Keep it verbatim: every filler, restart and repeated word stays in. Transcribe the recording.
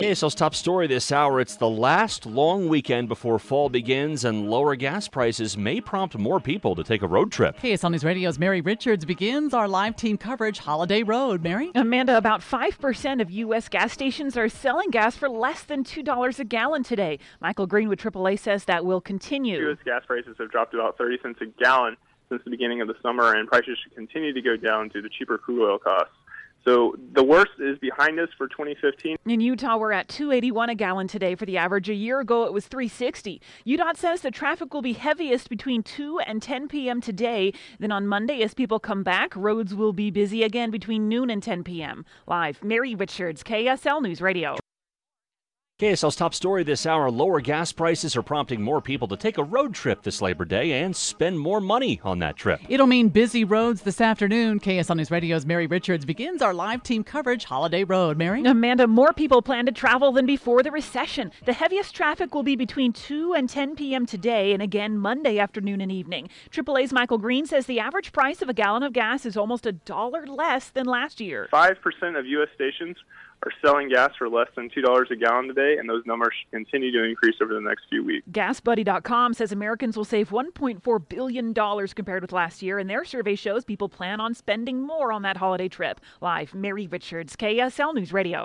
K S L's top story this hour. It's the last long weekend before fall begins, and lower gas prices may prompt more people to take a road trip. K S L News Radio's Mary Richards begins our live team coverage Holiday Road. Mary? Amanda, about five percent of U S gas stations are selling gas for less than two dollars a gallon today. Michael Green with triple A says that will continue. U S gas prices have dropped about thirty cents a gallon since the beginning of the summer, and prices should continue to go down due to cheaper crude oil costs. So the worst is behind us for twenty fifteen. In Utah, we're at two eighty-one a gallon today for the average. A year ago, it was three sixty. U D O T says the traffic will be heaviest between two and ten p.m. today. Then on Monday, as people come back, roads will be busy again between noon and ten p.m. Live, Mary Richards, K S L News Radio. K S L's top story this hour. Lower gas prices are prompting more people to take a road trip this Labor Day and spend more money on that trip. It'll mean busy roads this afternoon. K S L News Radio's Mary Richards begins our live team coverage Holiday Road. Mary? Amanda, more people plan to travel than before the recession. The heaviest traffic will be between two and ten p.m. today and again Monday afternoon and evening. triple A's Michael Green says the average price of a gallon of gas is almost a dollar less than last year. five percent of U S stations are selling gas for less than two dollars a gallon today, and those numbers should continue to increase over the next few weeks. Gas Buddy dot com says Americans will save one point four billion dollars compared with last year, and their survey shows people plan on spending more on that holiday trip. Live, Mary Richards, K S L News Radio.